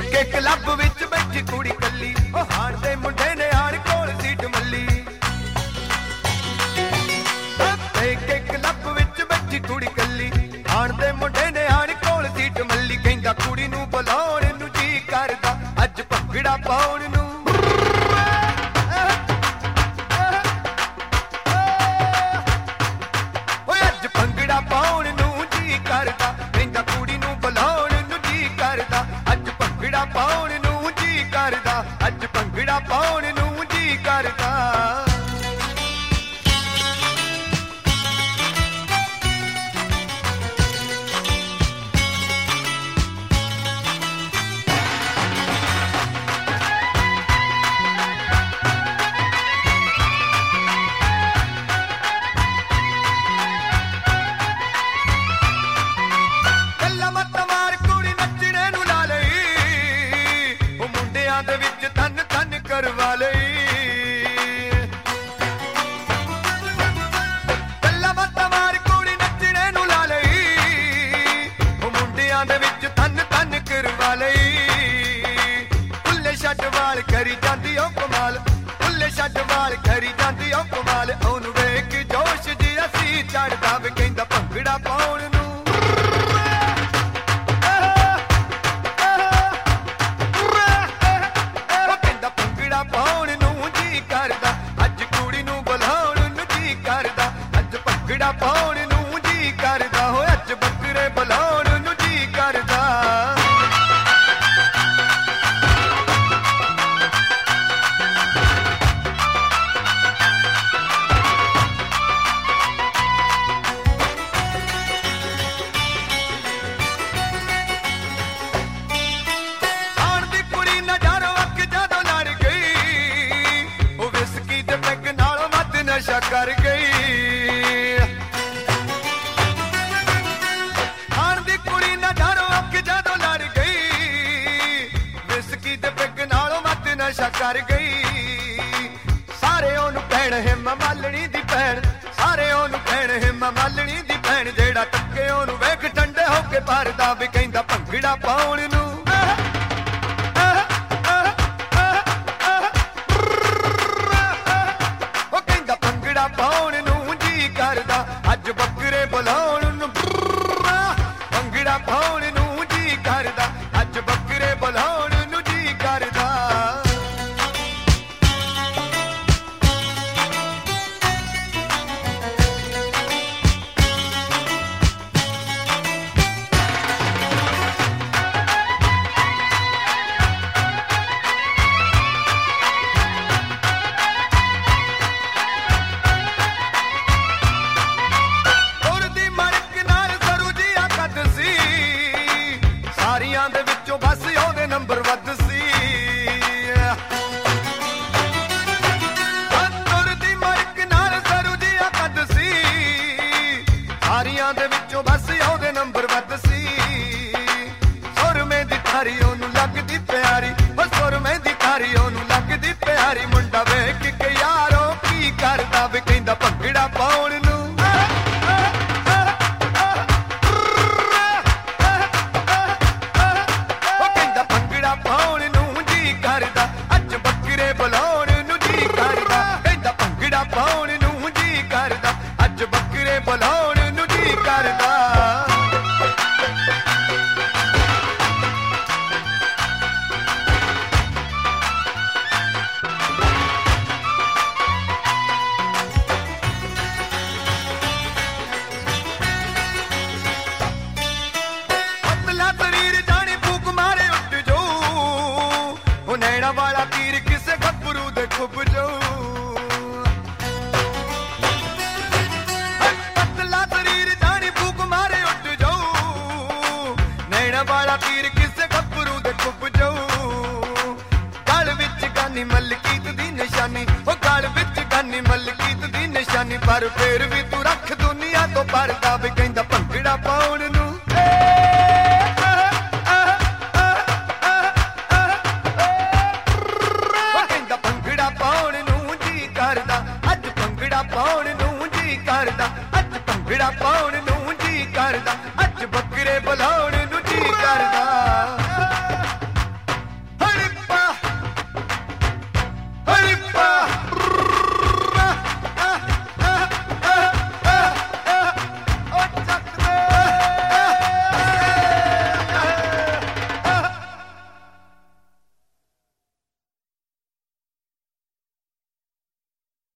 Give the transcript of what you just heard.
ਕੇ club ਵਿੱਚ ਬੈਠੀ ਕੁੜੀ ਕੱਲੀ, ਉਹ ਹਾਣ ਦੇ ਮੁੰਡੇ ਨੇ ਆਣ ਕੋਲ ਸੀਟ ਮੱਲੀ। ਕੇ ਕਲੱਬ ਵਿੱਚ ਬੈਠੀ ਕੁੜੀ ਕੱਲੀ, ਹਾਣ ਦੇ ਮੁੰਡੇ ਨੇ ਆਣ ਕੋਲ ਸੀਟ ਮੱਲੀ। ਕਹਿੰਦਾ ਕੁੜੀ ਨੂੰ ਬੁਲਾਉਣ ਨੂੰ ਜੀ ਕਰਦਾ, ਅੱਜ ਭੰਗੜਾ ਪਾਉਣ ਨੂੰ। ਓਏ ਅੱਜ ਭੰਗੜਾ ਪਾਉਣ ਨੂੰ ਜੀ ਕਰਦਾ, ਕਹਿੰਦਾ ਕੁੜੀ ਨੂੰ ਬੁਲਾਉਣ ਨੂੰ ਜੀ ਕਰਦਾ, ਅੱਜ ਭੰਗੜਾ ਪਾਉਣ ਨੂੰ ਜੀ ਕਰਦਾ, ਅੱਜ ਭੰਗੜਾ ਪਾਉਣ ਨੂੰ ਜੀ ਕਰਦਾ। ਦੇ ਵਿੱਚ ਤਨ ਤਨ ਕਰਵਾ ਲਈ, ਗੱਲਾਂ ਬਾਤਾਂ ਮਾਰ ਕੁੜੀ ਨੱਚਣੇ ਨੂੰ ਲਾ ਲਈ, ਉਹ ਮੁੰਡਿਆਂ ਦੇ ਵਿੱਚ ਤਨ ਤਨ ਕਰਵਾ ਲਈ। ਉੱਲੇ ਛੱਡ ਵਾਲ ਕਰੀ ਜਾਂਦੀ ਉਹ ਕਮਾਲ, ਉੱਲੇ ਛੱਡ ਵਾਲ ਕਰੀ ਜਾਂਦੀ ਉਹ ਕਮਾਲ। ਉਹਨੂੰ ਵੇਖ ਜੋਸ਼ ਜਿਹਾ ਸੀ ਚੜਦਾ ਵੇ, ਕਹਿੰਦਾ ਭੰਗੜਾ ਪਾਉਣ ਨੂੰ। ਪਾਉਣ ਨੂੰ ਜੀ ਕਰਦਾ, ਅੱਜ ਕੁੜੀ ਨੂੰ ਬੁਲਾਉਣ ਨੂੰ ਜੀ ਕਰਦਾ, ਅੱਜ ਭੰਗੜਾ ਪਾਉਣ ਨੂੰ ਜੀ ਕਰਦਾ, ਹੋ ਅੱਜ ਬੱਕਰੇ ਬੁਲਾਉਣ ਨੂੰ ਜੀ ਕਰਦਾ। ਆਣ ਦੀ ਕੁੜੀ ਨਜ਼ਾਰੋ ਅੱਖ ਜਦੋਂ ਲੜ ਗਈ, ਉਹ ਵਿਸਕੀ ਦੇ ਪੈਗ ਨਾਲ ਵੱਧ ਨਸ਼ਾ ਕਰ ਗਈ। ਆਣ ਦੀ ਕੁੜੀ ਨਜ਼ਾਰੋ ਅੱਖ ਜਦੋਂ ਲੜ ਗਈ, ਵਿਸਕੀ ਦੇ ਪੈਗ ਨਾਲ ਵੱਧ ਨਸ਼ਾ ਕਰ ਗਈ। ਸਾਰੇ ਉਹਨੂੰ ਕਹਿਣ ਹਿੰਮ ਮਾਲਣੀ ਦੀ ਭੈਣ, ਸਾਰੇ ਉਹਨੂੰ ਕਹਿਣ ਹਿੰਮ ਮਾਲਣੀ ਦੀ ਭੈਣ। ਜਿਹੜਾ ਟੱਕੇ ਉਹਨੂੰ ਵੇਖ ਠੰਡੇ ਹੋ ਕੇ ਭਰਦਾ ਵੀ, ਕਹਿੰਦਾ ਭੰਗੜਾ ਪਾਉਣ ਨੂੰ। ਉਹ ਕਹਿੰਦਾ ਭੰਗੜਾ ਪਾਉਣ ਨੂੰ ਜੀ ਕਰਦਾ, ਅੱਜ ਬੱਕਰੇ ਬੁਲਾਉਣ ਨੂੰ। ਭੰਗੜਾ ਪਾਉਣ ਨੂੰ ਜੀ ਕਰਦਾ, ਅੱਜ ਬੱਕਰੇ ਬੁਲਾਉਣ ਨੂੰ ਜੀ ਕਰਦਾ। ਤੁਰਦੀ ਮੜਕ ਨਾਲ ਸਰੂ ਜੀ ਕੱਦ ਸੀ, ਸਾਰੀਆਂ ਦੇ ਵਿੱਚੋਂ ਬਸ ਉਹਦੇ ਨੰਬਰ ਵੱਧ ਸੀ। ਤੁਰਦੀ ਮੜਕ ਨਾਲ ਸਰੂ ਜੀ ਕੱਦ ਸੀ, ਸਾਰੀਆਂ ਦੇ ਵਿੱਚੋਂ ਬਸ ਉਹਦੇ ਨੰਬਰ ਵੱਧ ਸੀ। ਸੁਰਮੇ ਦੀ ਥਾਰੀ ਉਹਨੂੰ ਲੱਗਦੀ ਪਿਆਰੀ, ਉਹ ਸੁਰਮੇ ਦੀ ਥਾਰੀ ਉਹਨੂੰ ਲੱਗਦੀ ਪਿਆਰੀ। ਮੁੰਡਾ ਵੇਖ ਕੇ ਯਾਰੋ ਕੀ ਕਰਦਾ ਵੇ, ਕਹਿੰਦਾ ਭੰਗੜਾ ਪਾਉਣ ਨੂੰ। ਉਹ ਕਹਿੰਦਾ ਭੰਗੜਾ ਪਾਉਣ ਨੂੰ ਜੀ ਕਰਦਾ, ਅੱਜ ਬੱਕਰੇ ਬੁਲਾਉਣ ਨੂੰ ਜੀ ਕਰਦਾ। ਕਹਿੰਦਾ ਭੰਗੜਾ ਪਾਉਣ ਨੂੰ ਜੀ ਕਰਦਾ, ਅੱਜ ਬੱਕਰੇ ਬੁਲਾਉਣ ਨੂੰ ਜੀ ਕਰਦਾ। ਪਤਲਾ ਸਰੀਰ ਜਾਣੀ ਫੂਕ ਮਾਰੇ ਉੱਡ ਜਾਊ, ਉਹ ਨੈਣਾ ਵਾਲਾ ਤੀਰ ਕਿਸੇ ਗੱਭਰੂ ਦੇ ਖੁੱਭ ਜਾਊ। ਪਤਲਾ ਸਰੀਰ ਜਾਣੀ ਫੂਕ ਮਾਰੇ ਉੱਡ ਜਾਊ, ਨੈਣਾ ਵਾਲਾ ਤੀਰ ਕਿਸੇ ਗੱਭਰੂ ਦੇ ਖੁੱਭ ਜਾਊ। ਗਲ ਵਿੱਚ ਗਾਨੀ ਮਲਕੀਤ ਦੀ ਨਿਸ਼ਾਨੀ, ਉਹ ਗਲ ਵਿੱਚ ਗਾਨੀ ਮਲਕੀਤ ਦੀ ਨਿਸ਼ਾਨੀ। ਪਰ ਫੇਰ ਵੀ ਤੂੰ ਰੱਖ ਦੁਨੀਆ ਤੋਂ ਪਰਦਾ ਵੇ, ਕਹਿੰਦਾ ਭੰਗੜਾ ਪਾਉਣ ਨੂੰ। ਉਹ ਕਹਿੰਦਾ ਭੰਗੜਾ ਪਾਉਣ ਨੂੰ ਜੀ ਕਰਦਾ, ਅੱਜ ਭੰਗੜਾ ਪਾਉਣ ਨੂੰ ਜੀ ਕਰਦਾ, ਅੱਜ ਭੰਗੜਾ ਪਾਉਣ ਨੂੰ ਜੀ ਕਰਦਾ, ਅੱਜ ਬੱਕਰੇ ਬੁਲਾਉਣ ਨੂੰ ਜੀ ਕਰਦਾ।